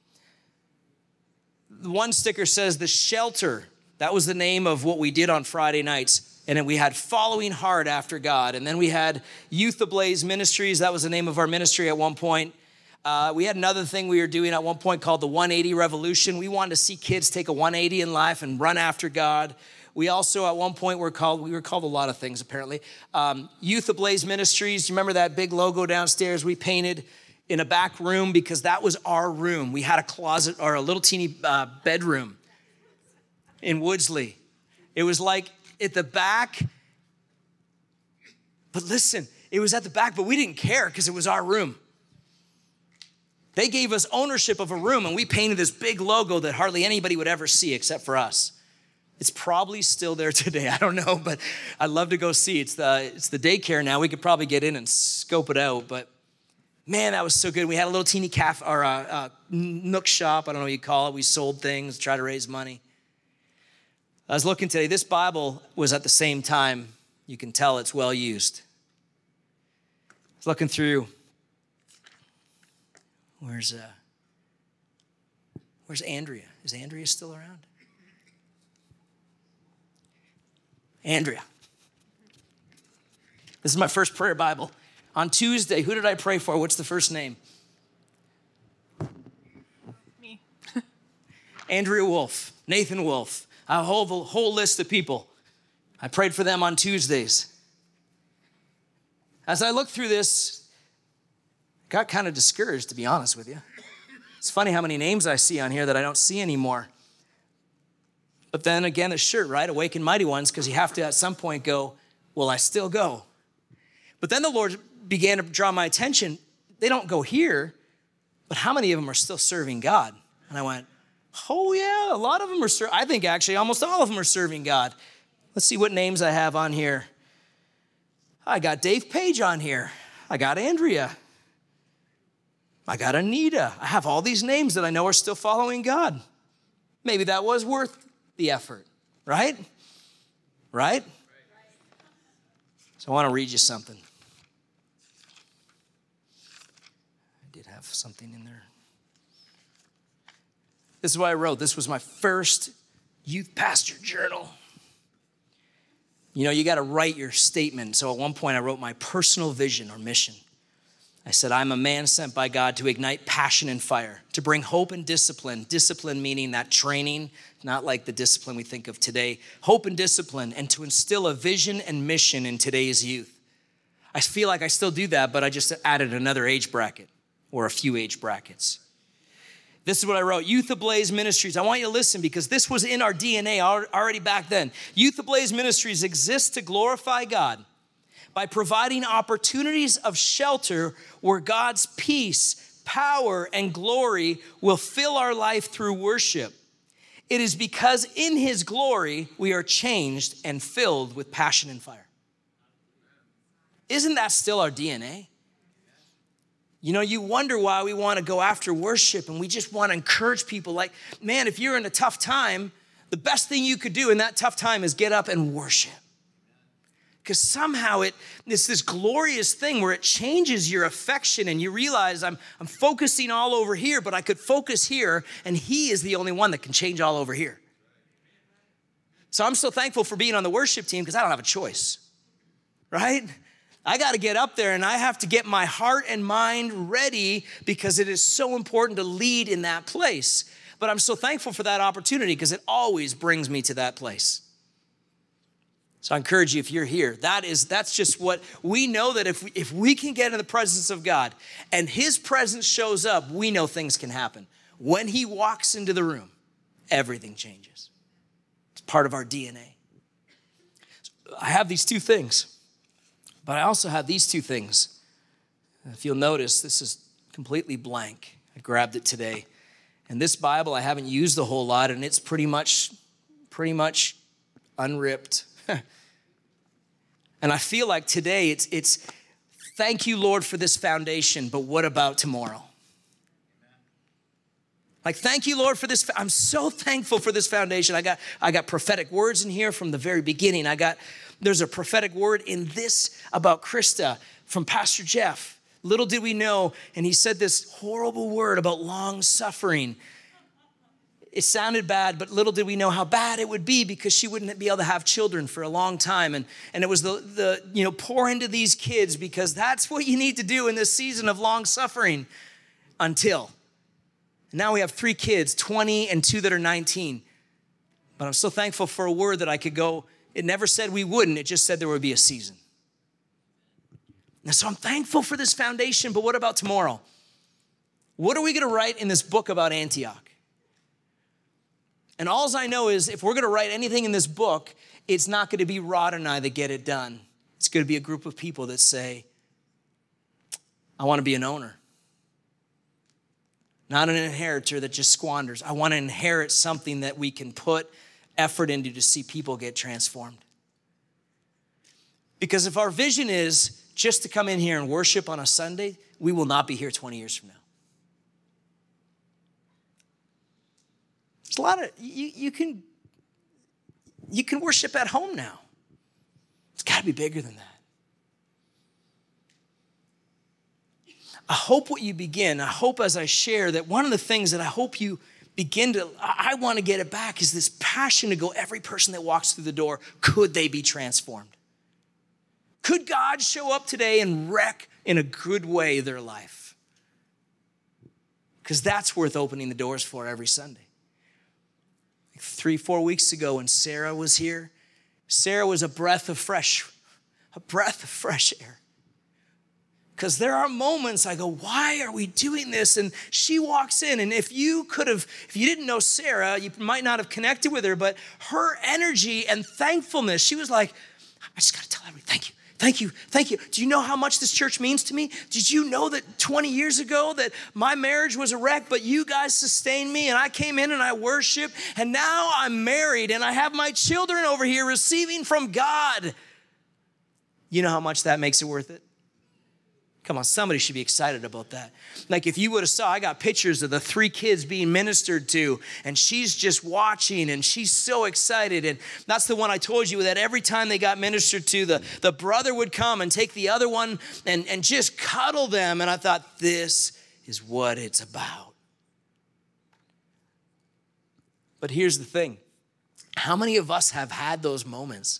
One sticker says the shelter. That was the name of what we did on Friday nights. And then we had Following Hard After God. And then we had Youth Ablaze Ministries. That was the name of our ministry at one point. Uh, we had another thing we were doing at one point called the one eighty Revolution. We wanted to see kids take a one eighty in life and run after God. We also at one point were called, we were called a lot of things apparently. Um, Youth Ablaze Ministries. You remember that big logo downstairs we painted in a back room because that was our room. We had a closet or a little teeny uh, bedroom in Woodsley. It was like at the back, but listen, it was at the back, but we didn't care because it was our room. They gave us ownership of a room and we painted this big logo that hardly anybody would ever see except for us. It's probably still there today. I don't know, but I'd love to go see. It's the, it's the daycare now. We could probably get in and scope it out, but man, that was so good. We had a little teeny cafe or a, a nook shop. I don't know what you call it. We sold things, try to raise money. I was looking today. This Bible was at the same time. You can tell it's well used. I was looking through. Where's uh, Where's Andrea? Is Andrea still around? Andrea. This is my first prayer Bible. On Tuesday, who did I pray for? What's the first name? Me. Andrea Wolf, Nathan Wolf, a whole, a whole list of people. I prayed for them on Tuesdays. As I looked through this, I got kind of discouraged, to be honest with you. It's funny how many names I see on here that I don't see anymore. But then again, the shirt, right? Awaken Mighty Ones, because you have to at some point go, will I still go? But then the Lord began to draw my attention. They don't go here, but how many of them are still serving God? And I went, oh yeah, a lot of them are serving. I think actually almost all of them are serving God. Let's see what names I have on here. I got Dave Page on here. I got Andrea. I got Anita. I have all these names that I know are still following God. Maybe that was worth the effort, right? Right? So I want to read you something. I did have something in there. This is what I wrote. This was my first youth pastor journal. You know, you got to write your statement. So at one point I wrote my personal vision or mission. I said, I'm a man sent by God to ignite passion and fire, to bring hope and discipline. Discipline meaning that training, not like the discipline we think of today. Hope and discipline, and to instill a vision and mission in today's youth. I feel like I still do that, but I just added another age bracket or a few age brackets. This is what I wrote. Youth Ablaze Ministries. I want you to listen because this was in our D N A already back then. Youth Ablaze Ministries exists to glorify God by providing opportunities of shelter where God's peace, power, and glory will fill our life through worship. It is because in his glory, we are changed and filled with passion and fire. Isn't that still our D N A? You know, you wonder why we want to go after worship and we just want to encourage people like, man, if you're in a tough time, the best thing you could do in that tough time is get up and worship. Because somehow it, it's this glorious thing where it changes your affection and you realize I'm, I'm focusing all over here, but I could focus here and he is the only one that can change all over here. So I'm so thankful for being on the worship team because I don't have a choice, right? I got to get up there and I have to get my heart and mind ready because it is so important to lead in that place. But I'm so thankful for that opportunity because it always brings me to that place. So I encourage you, if you're here, that is, that's just what we know, that if we, if we can get in the presence of God and his presence shows up, we know things can happen. When he walks into the room, everything changes. It's part of our D N A. So I have these two things, but I also have these two things. If you'll notice, this is completely blank. I grabbed it today. And this Bible I haven't used a whole lot, and it's pretty much, pretty much unripped. And I feel like today it's, it's thank you, Lord, for this foundation, but what about tomorrow? Like, thank you, Lord, for this. I'm so thankful for this foundation. I got, I got prophetic words in here from the very beginning. I got, there's a prophetic word in this about Krista from Pastor Jeff. Little did we know, and he said this horrible word about long suffering. It sounded bad, but little did we know how bad it would be because she wouldn't be able to have children for a long time. And, and it was the, the, you know, pour into these kids because that's what you need to do in this season of long suffering until. And now we have three kids, twenty and two that are nineteen. But I'm so thankful for a word that I could go, it never said we wouldn't, it just said there would be a season. And so I'm thankful for this foundation, but what about tomorrow? What are we gonna write in this book about Antioch? And all I know is if we're gonna write anything in this book, it's not gonna be Rod and I that get it done. It's gonna be a group of people that say, I wanna be an owner. Not an inheritor that just squanders. I wanna inherit something that we can put effort into to see people get transformed. Because if our vision is just to come in here and worship on a Sunday, we will not be here twenty years from now. There's a lot of, you, you can you can worship at home now. It's gotta be bigger than that. I hope what you begin, I hope as I share that one of the things that I hope you begin to, I want to get it back is this passion to go, every person that walks through the door, could they be transformed? Could God show up today and wreck in a good way their life? Because that's worth opening the doors for every Sunday. Like three, four weeks ago when Sarah was here, Sarah was a breath of fresh, a breath of fresh air. Because there are moments I go, why are we doing this? And she walks in, and if you could have, if you didn't know Sarah, you might not have connected with her, but her energy and thankfulness, she was like, I just gotta tell everybody, thank you, thank you, thank you. Do you know how much this church means to me? Did you know that twenty years ago that my marriage was a wreck, but you guys sustained me, and I came in and I worshiped, and now I'm married, and I have my children over here receiving from God. You know how much that makes it worth it? Come on, somebody should be excited about that. Like if you would have saw, I got pictures of the three kids being ministered to, and she's just watching, and she's so excited. And that's the one I told you that every time they got ministered to, the, the brother would come and take the other one and, and just cuddle them. And I thought, this is what it's about. But here's the thing. How many of us have had those moments?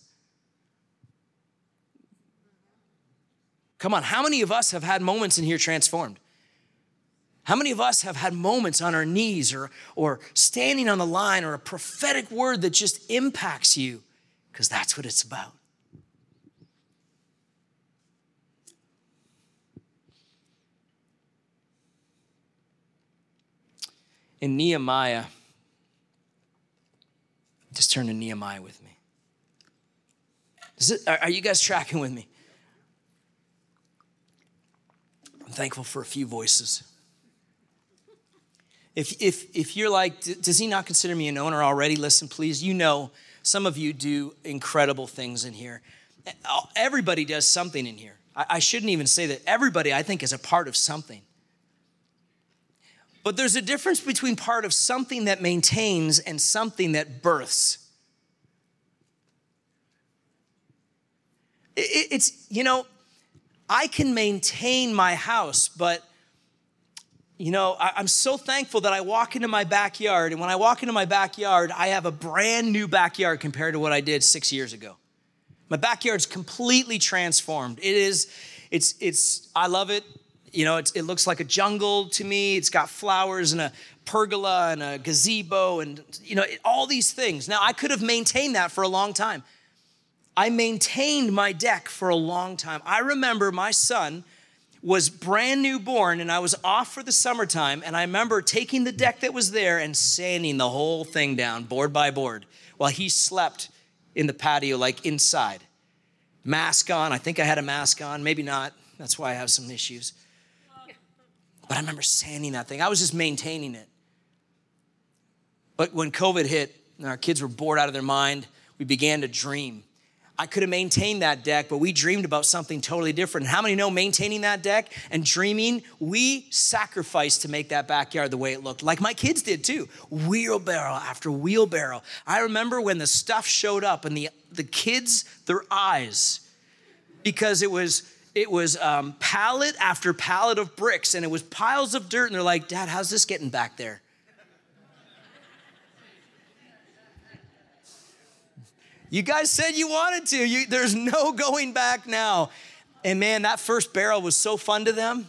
Come on, how many of us have had moments in here transformed? How many of us have had moments on our knees or, or standing on the line or a prophetic word that just impacts you? Because that's what it's about. In Nehemiah, just turn to Nehemiah with me. Is it, are you guys tracking with me? I'm thankful for a few voices. If, if, if you're like, does he not consider me an owner already? Listen, please, you know, some of you do incredible things in here. Everybody does something in here. I, I shouldn't even say that. Everybody, I think, is a part of something. But there's a difference between part of something that maintains and something that births. It, it's, you know, I can maintain my house, but, you know, I, I'm so thankful that I walk into my backyard, and when I walk into my backyard, I have a brand new backyard compared to what I did six years ago. My backyard's completely transformed. It is, it's, it's, I love it. You know, it's, it looks like a jungle to me. It's got flowers and a pergola and a gazebo and, you know, it, all these things. Now, I could have maintained that for a long time. I maintained my deck for a long time. I remember my son was brand new born, and I was off for the summertime, and I remember taking the deck that was there and sanding the whole thing down, board by board, while he slept in the patio, like inside. Mask on. I think I had a mask on. Maybe not. That's why I have some issues. But I remember sanding that thing. I was just maintaining it. But when COVID hit and our kids were bored out of their mind, we began to dream. I could have maintained that deck, but we dreamed about something totally different. How many know maintaining that deck and dreaming, we sacrificed to make that backyard the way it looked, like my kids did too. Wheelbarrow after wheelbarrow. I remember when the stuff showed up and the, the kids, their eyes, because it was it was um, pallet after pallet of bricks, and it was piles of dirt, and they're like, Dad, how's this getting back there? You guys said you wanted to. You, there's no going back now. And man, that first barrel was so fun to them.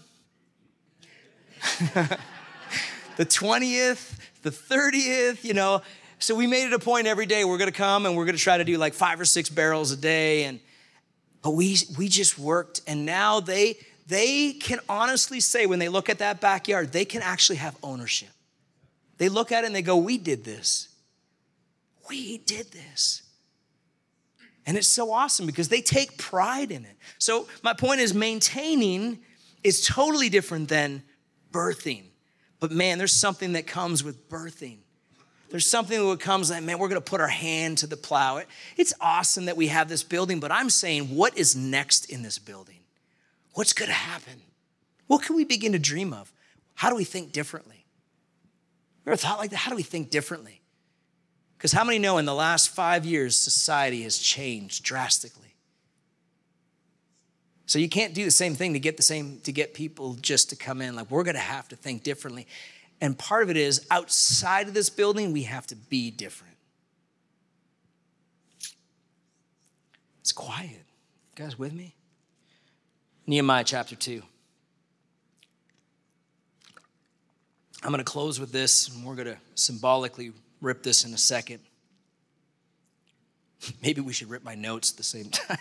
The twentieth, the thirtieth, you know. So we made it a point every day. We're going to come and we're going to try to do like five or six barrels a day. And but we we just worked. And now they they can honestly say when they look at that backyard, they can actually have ownership. They look at it and they go, we did this. We did this. And it's so awesome because they take pride in it. So my point is maintaining is totally different than birthing. But man, there's something that comes with birthing. There's something that comes like, man, we're going to put our hand to the plow. It's awesome that we have this building, but I'm saying, what is next in this building? What's going to happen? What can we begin to dream of? How do we think differently? You ever thought like that? How do we think differently? Because how many know in the last five years, society has changed drastically? So you can't do the same thing to get the same, to get people just to come in. Like, we're going to have to think differently. And part of it is outside of this building, we have to be different. It's quiet. You guys with me? Nehemiah chapter two. I'm going to close with this, and we're going to symbolically rip this in a second. Maybe we should rip my notes at the same time.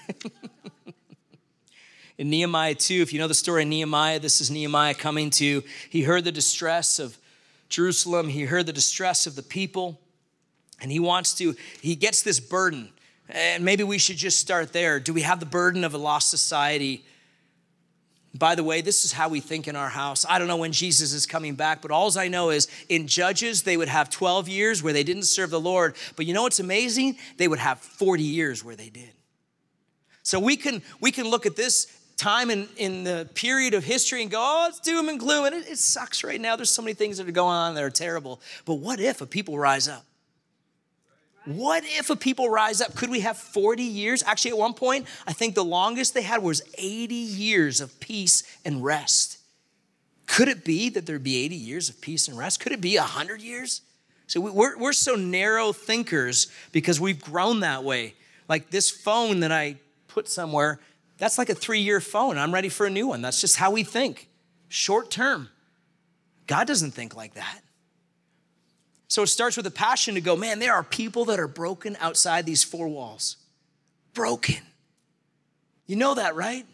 In Nehemiah two, if you know the story of Nehemiah, this is Nehemiah coming to, he heard the distress of Jerusalem. He heard the distress of the people. And he wants to, he gets this burden. And maybe we should just start there. Do we have the burden of a lost society? By the way, this is how we think in our house. I don't know when Jesus is coming back, but all I know is in Judges, they would have twelve years where they didn't serve the Lord. But you know what's amazing? They would have forty years where they did. So we can, we can look at this time in, in the period of history and go, oh, it's doom and gloom. And it, it sucks right now. There's so many things that are going on that are terrible. But what if a people rise up? What if a people rise up? Could we have forty years? Actually, at one point, I think the longest they had was eighty years of peace and rest. Could it be that there'd be eighty years of peace and rest? Could it be one hundred years? So we're, we're so narrow thinkers because we've grown that way. Like this phone that I put somewhere, that's like a three-year phone. I'm ready for a new one. That's just how we think. Short term. God doesn't think like that. So it starts with a passion to go, man, there are people that are broken outside these four walls. Broken. You know that, right?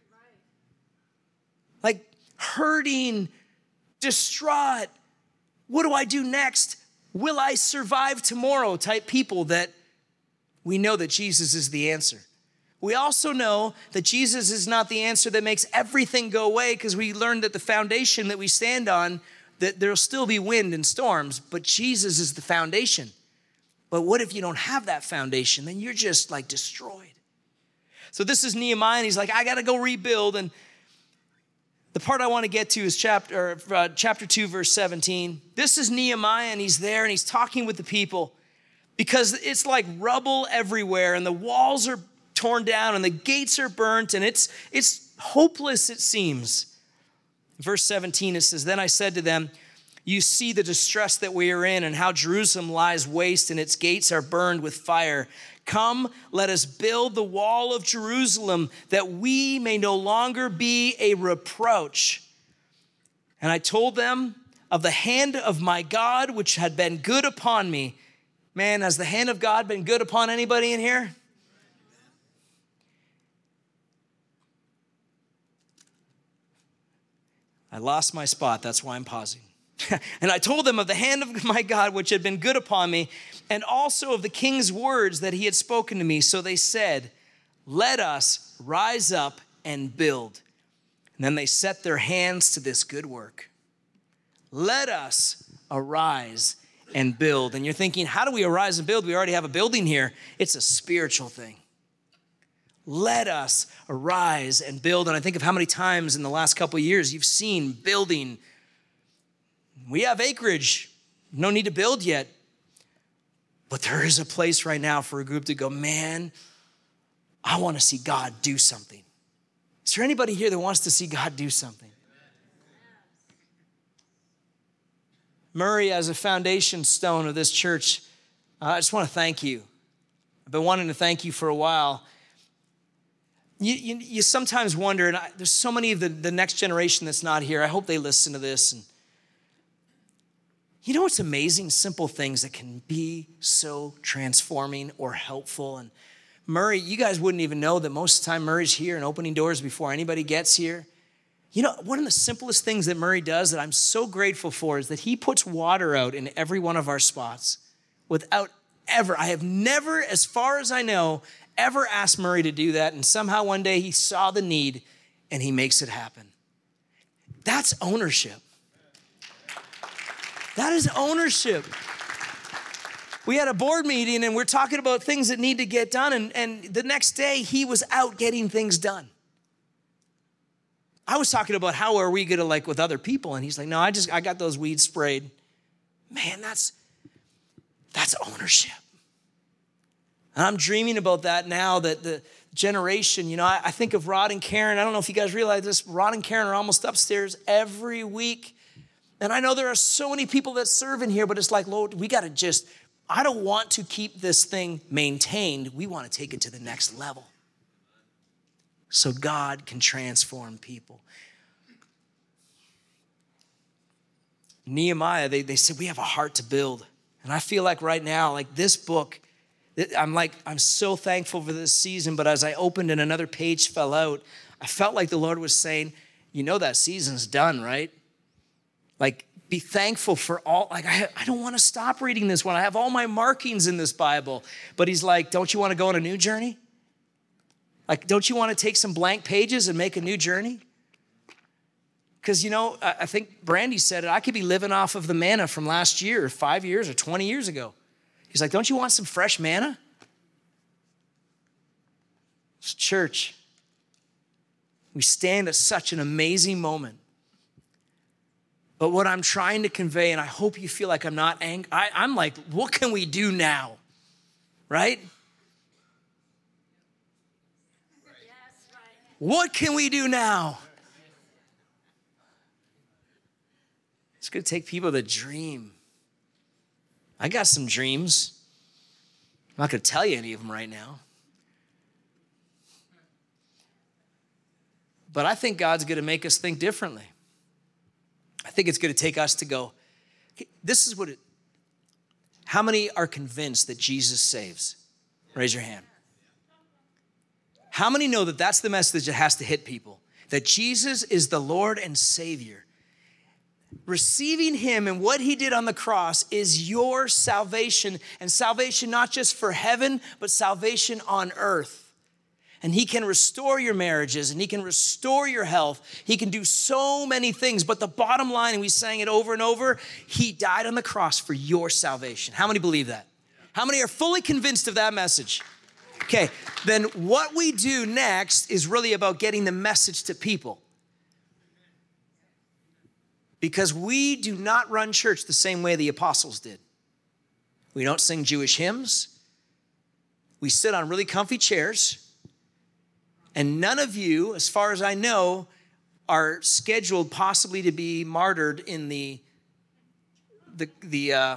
Like hurting, distraught. What do I do next? Will I survive tomorrow? Type people that we know that Jesus is the answer. We also know that Jesus is not the answer that makes everything go away because we learned that the foundation that we stand on, that there'll still be wind and storms, but Jesus is the foundation. But what if you don't have that foundation? Then you're just like destroyed. So this is Nehemiah, and he's like, I got to go rebuild. And the part I want to get to is chapter, uh, chapter two, verse seventeen. This is Nehemiah, and he's there, and he's talking with the people because it's like rubble everywhere, and the walls are torn down, and the gates are burnt, and it's, it's hopeless, it seems. Verse seventeen, it says, then I said to them, you see the distress that we are in and how Jerusalem lies waste and its gates are burned with fire. Come, let us build the wall of Jerusalem that we may no longer be a reproach. And I told them of the hand of my God, which had been good upon me. Man, has the hand of God been good upon anybody in here? I lost my spot. That's why I'm pausing. And I told them of the hand of my God, which had been good upon me, and also of the king's words that he had spoken to me. So they said, let us rise up and build. And then they set their hands to this good work. Let us arise and build. And you're thinking, how do we arise and build? We already have a building here. It's a spiritual thing. Let us arise and build. And I think of how many times in the last couple of years you've seen building. We have acreage. No need to build yet. But there is a place right now for a group to go, man, I want to see God do something. Is there anybody here that wants to see God do something? Murray, as a foundation stone of this church, uh, I just want to thank you. I've been wanting to thank you for a while. You, you, you sometimes wonder, and I, there's so many of the, the next generation that's not here. I hope they listen to this. And you know what's amazing? Simple things that can be so transforming or helpful. And Murray, you guys wouldn't even know that most of the time Murray's here and opening doors before anybody gets here. You know, one of the simplest things that Murray does that I'm so grateful for is that he puts water out in every one of our spots without ever, I have never, as far as I know, ever asked Murray to do that. And somehow one day he saw the need and he makes it happen. That's ownership. That is ownership. We had a board meeting and we're talking about things that need to get done. And, and the next day he was out getting things done. I was talking about how are we gonna like with other people. And he's like, no, I just, I got those weeds sprayed. Man, that's, that's ownership. And I'm dreaming about that now that the generation, you know, I, I think of Rod and Karen. I don't know if you guys realize this. Rod and Karen are almost upstairs every week. And I know there are so many people that serve in here, but it's like, Lord, we got to just, I don't want to keep this thing maintained. We want to take it to the next level so God can transform people. Nehemiah, they, they said, we have a heart to build. And I feel like right now, like this book, I'm like, I'm so thankful for this season, but as I opened and another page fell out, I felt like the Lord was saying, you know that season's done, right? Like, be thankful for all, like, I, I don't want to stop reading this one. I have all my markings in this Bible. But he's like, don't you want to go on a new journey? Like, don't you want to take some blank pages and make a new journey? Because, you know, I think Brandy said it, I could be living off of the manna from last year, or five years, or twenty years ago. He's like, don't you want some fresh manna? Church, we stand at such an amazing moment. But what I'm trying to convey, and I hope you feel like I'm not angry, I'm like, what can we do now? Right? What can we do now? It's going to take people that dream. I got some dreams. I'm not going to tell you any of them right now. But I think God's going to make us think differently. I think it's going to take us to go, this is what it, how many are convinced that Jesus saves? Raise your hand. How many know that that's the message that has to hit people? That Jesus is the Lord and Savior. Receiving him and what he did on the cross is your salvation, and salvation not just for heaven, but salvation on earth. And he can restore your marriages, and he can restore your health. He can do so many things, but the bottom line, and we sang it over and over, he died on the cross for your salvation. How many believe that? How many are fully convinced of that message? Okay, then what we do next is really about getting the message to people. Because we do not run church the same way the apostles did. We don't sing Jewish hymns. We sit on really comfy chairs. And none of you, as far as I know, are scheduled possibly to be martyred in the, the, the uh,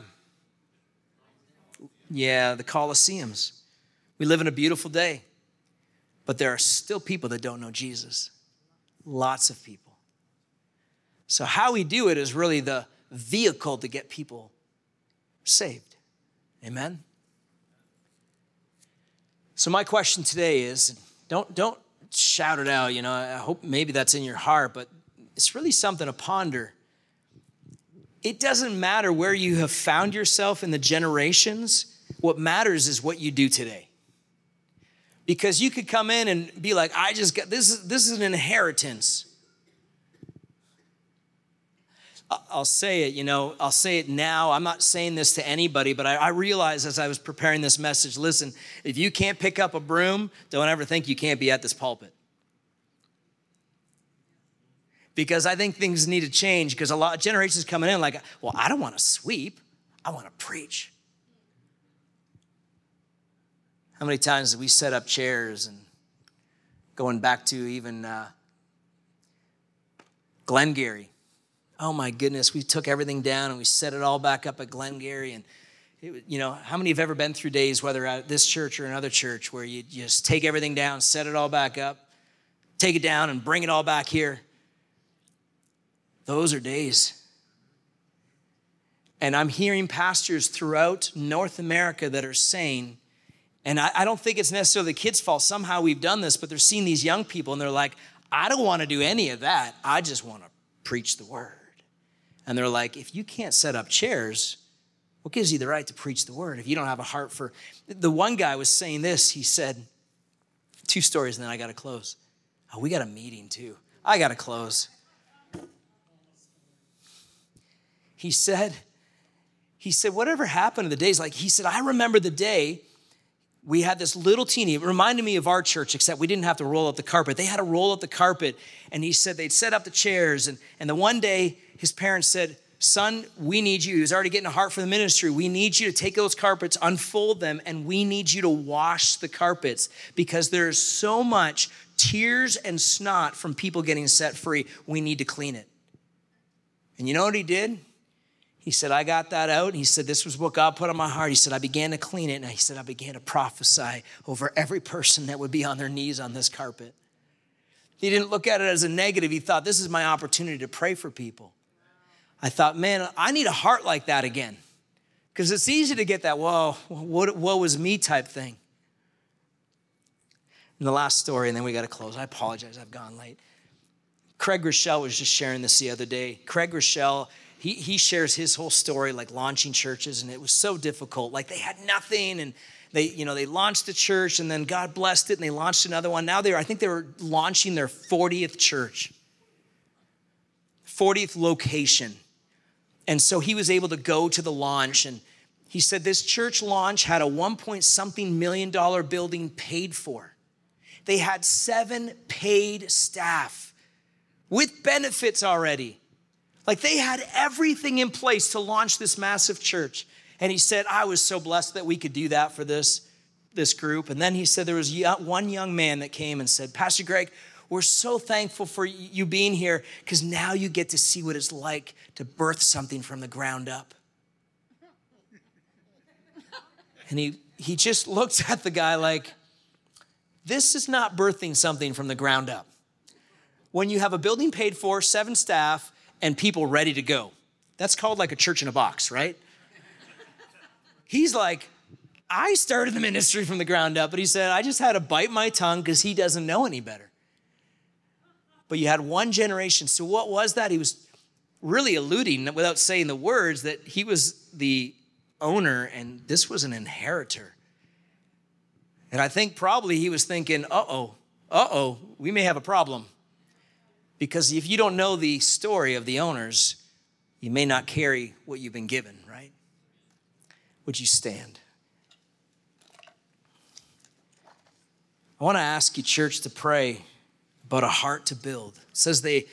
yeah, the Colosseums. We live in a beautiful day. But there are still people that don't know Jesus. Lots of people. So how we do it is really the vehicle to get people saved. Amen? So my question today is, don't, don't shout it out, you know, I hope maybe that's in your heart, but it's really something to ponder. It doesn't matter where you have found yourself in the generations. What matters is what you do today. Because you could come in and be like, I just got, this is, this is an inheritance. I'll say it, you know, I'll say it now. I'm not saying this to anybody, but I, I realized as I was preparing this message, listen, if you can't pick up a broom, don't ever think you can't be at this pulpit. Because I think things need to change, because a lot of generations coming in like, well, I don't want to sweep, I want to preach. How many times have we set up chairs and going back to even uh, Glengarry. Oh my goodness, we took everything down and we set it all back up at Glengarry. And it, you know, how many have ever been through days, whether at this church or another church, where you just take everything down, set it all back up, take it down and bring it all back here? Those are days. And I'm hearing pastors throughout North America that are saying, and I, I don't think it's necessarily the kids' fault. Somehow we've done this, but they're seeing these young people and they're like, I don't want to do any of that. I just want to preach the word. And they're like, if you can't set up chairs, what gives you the right to preach the word if you don't have a heart for... The one guy was saying this. He said, two stories and then I got to close. Oh, we got a meeting too. I got to close. He said... He said, whatever happened in the days, like he said, I remember the day we had this little teeny, it reminded me of our church, except we didn't have to roll out the carpet. They had to roll out the carpet. And he said they'd set up the chairs. And, and the one day his parents said, son, we need you. He was already getting a heart for the ministry. We need you to take those carpets, unfold them, and we need you to wash the carpets because there's so much tears and snot from people getting set free. We need to clean it. And you know what he did? He said, I got that out. He said, this was what God put on my heart. He said, I began to clean it. And he said, I began to prophesy over every person that would be on their knees on this carpet. He didn't look at it as a negative. He thought, this is my opportunity to pray for people. I thought, man, I need a heart like that again. Because it's easy to get that, whoa, what, what was me type thing. And the last story, and then we got to close. I apologize, I've gone late. Craig Rochelle was just sharing this the other day. Craig Rochelle, He, he shares his whole story, like launching churches, and it was so difficult. Like they had nothing, and they, you know, they launched the church, and then God blessed it, and they launched another one. Now they were, I think they were launching their fortieth church, fortieth location. And so he was able to go to the launch, and he said this church launch had a one point something million dollar building paid for. They had seven paid staff with benefits already. Like they had everything in place to launch this massive church. And he said, I was so blessed that we could do that for this, this group. And then he said there was one young man that came and said, Pastor Greg, we're so thankful for you being here because now you get to see what it's like to birth something from the ground up. And he, he just looked at the guy like, this is not birthing something from the ground up. When you have a building paid for, seven staff, and people ready to go. That's called like a church in a box, right? He's like, I started the ministry from the ground up, but he said, I just had to bite my tongue because he doesn't know any better. But you had one generation. So what was that? He was really alluding, without saying the words, that he was the owner and this was an inheritor. And I think probably he was thinking, uh-oh, uh-oh, we may have a problem. Because if you don't know the story of the owners, you may not carry what you've been given, right? Would you stand? I want to ask you, church, to pray about a heart to build. It says they,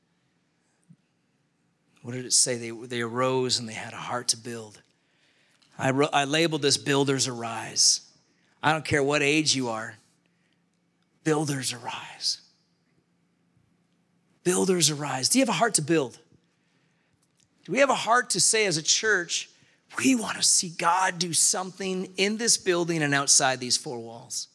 what did it say? They, they arose and they had a heart to build. I, wrote, I labeled this Builders Arise. I don't care what age you are. Builders arise. Builders arise. Do you have a heart to build? Do we have a heart to say as a church, we want to see God do something in this building and outside these four walls?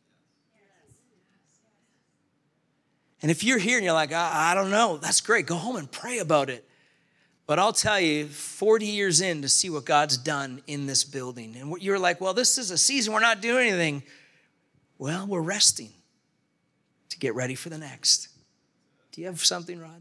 And if you're here and you're like, I, I don't know, that's great. Go home and pray about it. But I'll tell you, forty years in to see what God's done in this building. And you're like, well, this is a season we're not doing anything. Well, we're resting to get ready for the next. Do you have something, Rod?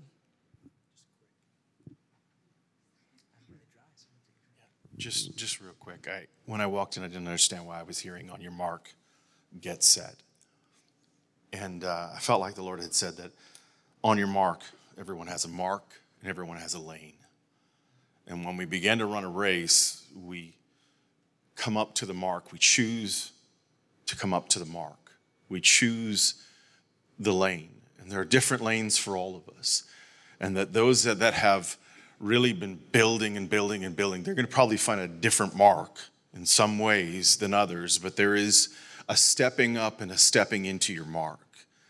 Just, just real quick. I, when I walked in, I didn't understand why I was hearing on your mark, get set. And uh, I felt like the Lord had said that on your mark, everyone has a mark and everyone has a lane. And when we begin to run a race, we come up to the mark. We choose to come up to the mark. We choose the lane. And there are different lanes for all of us. And that those that, that have really been building and building and building, they're going to probably find a different mark in some ways than others. But there is a stepping up and a stepping into your mark.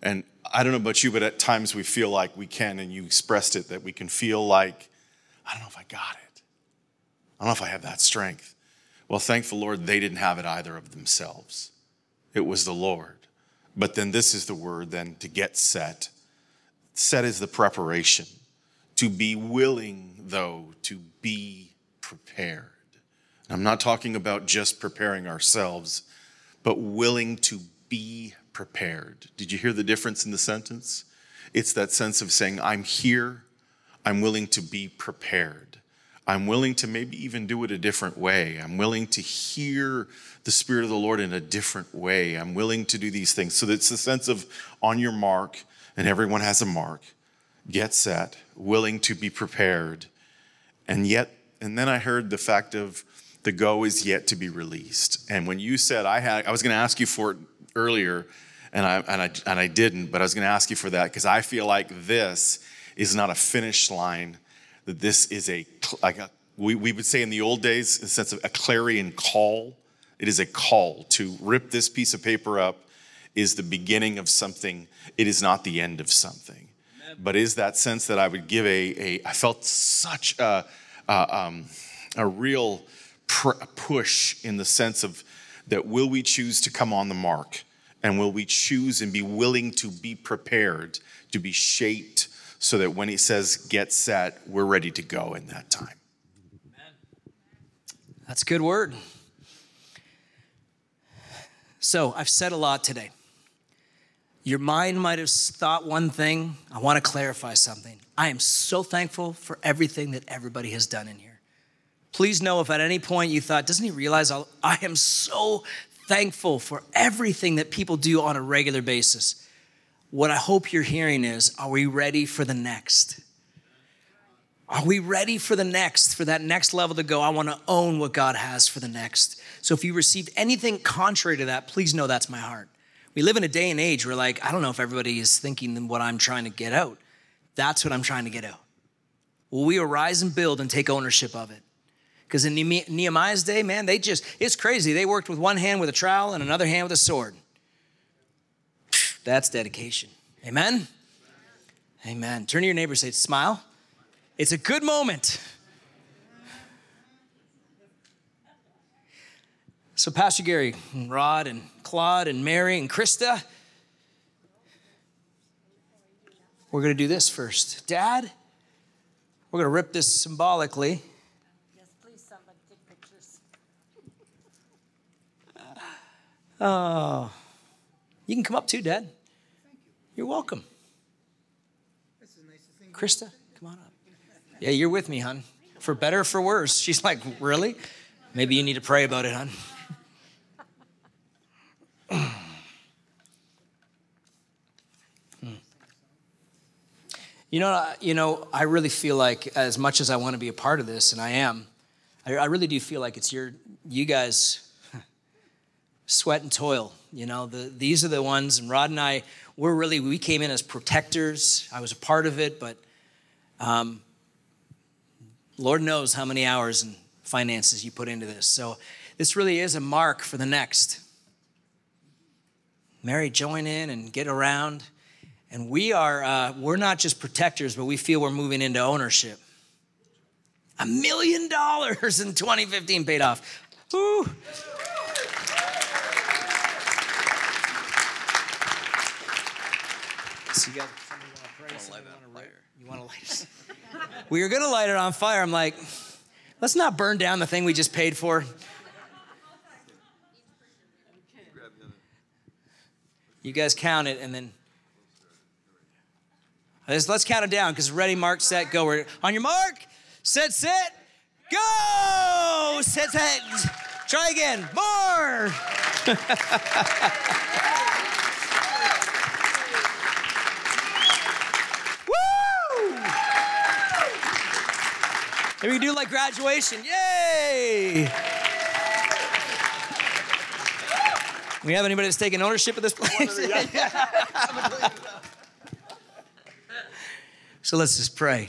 And I don't know about you, but at times we feel like we can, and you expressed it, that we can feel like, I don't know if I got it. I don't know if I have that strength. Well, thank the Lord, they didn't have it either of themselves. It was the Lord. But then this is the word then, to get set. Set is the preparation. To be willing, though, to be prepared. And I'm not talking about just preparing ourselves, but willing to be prepared. Did you hear the difference in the sentence? It's that sense of saying, I'm here, I'm willing to be prepared. I'm willing to maybe even do it a different way. I'm willing to hear the Spirit of the Lord in a different way. I'm willing to do these things. So it's the sense of on your mark, and everyone has a mark, get set, willing to be prepared. And yet, and then I heard the fact of the go is yet to be released. And when you said, I had, I was going to ask you for it earlier, and I, and I, and I didn't, but I was going to ask you for that because I feel like this is not a finish line, that this is a, like a, we, we would say in the old days, in the sense of a clarion call. It is a call to rip this piece of paper up is the beginning of something. It is not the end of something. Amen. But is that sense that I would give a, a I felt such a, a, um, a real pr- push in the sense of that will we choose to come on the mark, and will we choose and be willing to be prepared, to be shaped, so that when he says get set, we're ready to go in that time. Amen. That's a good word. So I've said a lot today. Your mind might have thought one thing. I want to clarify something. I am so thankful for everything that everybody has done in here. Please know if at any point you thought, doesn't he realize I'll, I am so thankful for everything that people do on a regular basis. What I hope you're hearing is, are we ready for the next? Are we ready for the next, for that next level to go? I want to own what God has for the next. So if you received anything contrary to that, please know that's my heart. We live in a day and age where, like, I don't know if everybody is thinking what I'm trying to get out. That's what I'm trying to get out. Will we arise and build and take ownership of it? Because in Nehemiah's day, man, they just, it's crazy. They worked with one hand with a trowel and another hand with a sword. That's dedication. Amen? Amen. Turn to your neighbor and say, smile. It's a good moment. So Pastor Gary, and Rod, and Claude, and Mary, and Krista, we're going to do this first. Dad, we're going to rip this symbolically. Yes, please, somebody take pictures. Oh, you can come up too, Dad. Thank you. You're welcome. This is the nicest thing. Krista, come on up. Yeah, you're with me, hon. For better or for worse. She's like, really? Maybe you need to pray about it, hon. hmm. You know, you know, I really feel like, as much as I want to be a part of this, and I am, I, I really do feel like it's your, you guys, sweat and toil. You know, the, these are the ones, and Rod and I, we're really, we came in as protectors. I was a part of it, but um, Lord knows how many hours and finances you put into this. So this really is a mark for the next. Mary, join in and get around. And we are, uh, we're not just protectors, but we feel we're moving into ownership. A million dollars in twenty fifteen paid off. Woo. So you guys, somebody want to pray? Somebody want to You want to light it? We were going to light it on fire. I'm like, let's not burn down the thing we just paid for. You guys count it, and then let's, let's count it down, because ready, mark, set, go. We're on your mark, set, set, go! Set, set. Try again. More. Woo! Maybe we do like graduation. Yay! We have anybody that's taking ownership of this place? So let's just pray.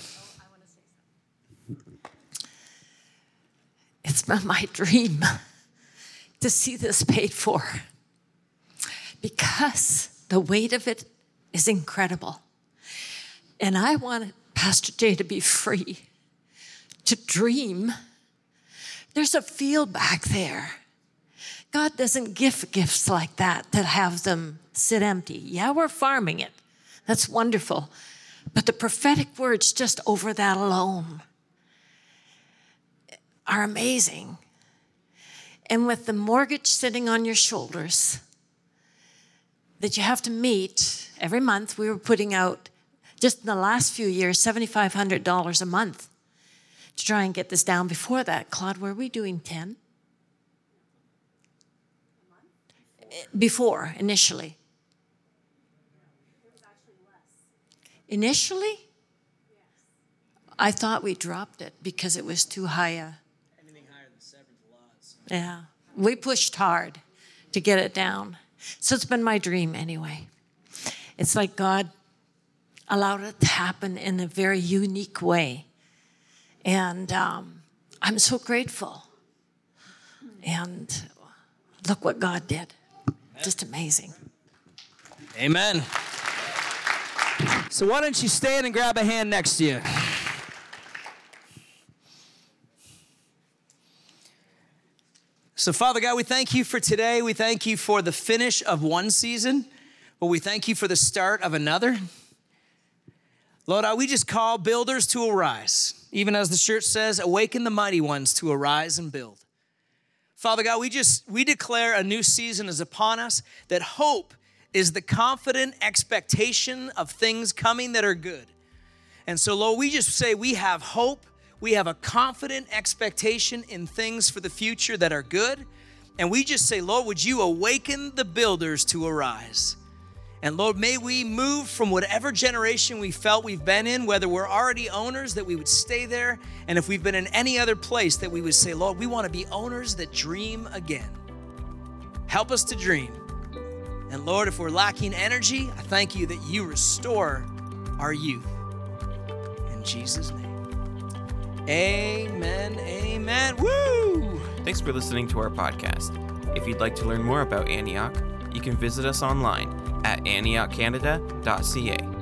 It's been my dream to see this paid for, because the weight of it is incredible. And I want Pastor Jay to be free to dream. There's a field back there. God doesn't give gifts like that to have them sit empty. Yeah, we're farming it. That's wonderful. But the prophetic words just over that alone are amazing. And with the mortgage sitting on your shoulders that you have to meet every month, we were putting out, just in the last few years, seven thousand five hundred dollars a month to try and get this down. Before that, Claude, were we doing ten? Before, initially. Initially? I thought we dropped it because it was too high a... Anything higher than seven's lots. Yeah. We pushed hard to get it down. So it's been my dream anyway. It's like God allowed it to happen in a very unique way. And um, I'm so grateful. And look what God did. Just amazing. Amen. So why don't you stand and grab a hand next to you? So Father God, we thank you for today. We thank you for the finish of one season, but we thank you for the start of another. Lord, we just call builders to arise. Even as the church says, awaken the mighty ones to arise and build. Father God, we just, we declare a new season is upon us, that hope is the confident expectation of things coming that are good. And so, Lord, we just say we have hope. We have a confident expectation in things for the future that are good. And we just say, Lord, would you awaken the builders to arise? And Lord, may we move from whatever generation we felt we've been in, whether we're already owners, that we would stay there. And if we've been in any other place, that we would say, Lord, we want to be owners that dream again. Help us to dream. And Lord, if we're lacking energy, I thank you that you restore our youth. In Jesus' name. Amen, amen. Woo! Thanks for listening to our podcast. If you'd like to learn more about Antioch, you can visit us online at antioch canada dot c a.